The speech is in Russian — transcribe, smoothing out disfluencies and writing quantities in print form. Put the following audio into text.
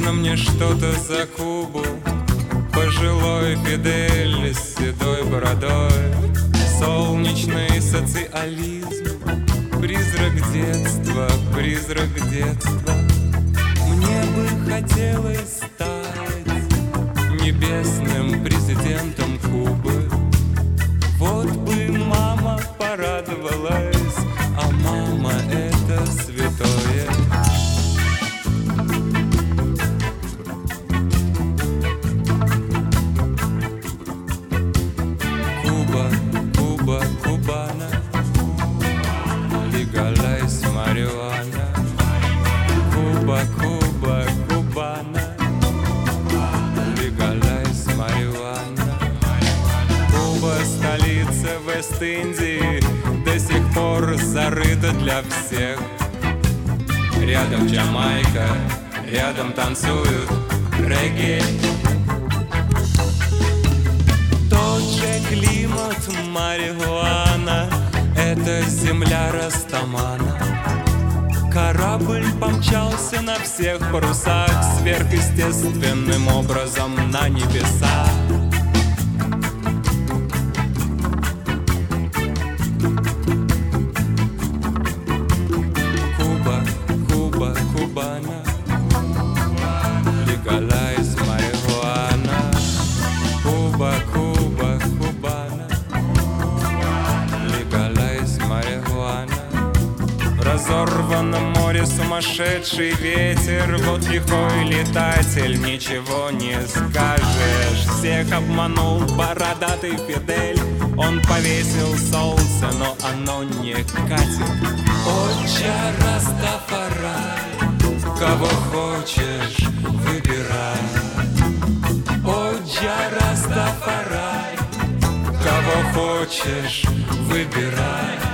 Нужно мне что-то за Кубу. Пожилой Фидель с седой бородой. Солнечный социализм. Призрак детства, призрак детства. Мне бы хотелось стать небесным президентом Кубы. Вот бы мама порадовалась, а мама — это святое. Куба, Куба, Кубана, legalize marijuana. Куба, Куба, Кубана, legalize marijuana. Куба, столица Вест-Индии, до сих пор зарыта для всех. Рядом Джамайка, рядом танцуют регги. Тот же климат, марихуана, это земля Растамана. Корабль помчался на всех парусах сверхъестественным образом на небеса. Куба, Куба, Кубана, legalize marijuana. Куба, Куба, Кубана, legalize marijuana. В разорванном море сумасшедший ветер, вот лихой летатель, ничего не скажешь. Всех обманул бородатый Фидель, он повесил солнце, но оно не катит. Отче Растафарай, кого хочешь, выбирай. Отче Растафарай, кого хочешь, выбирай.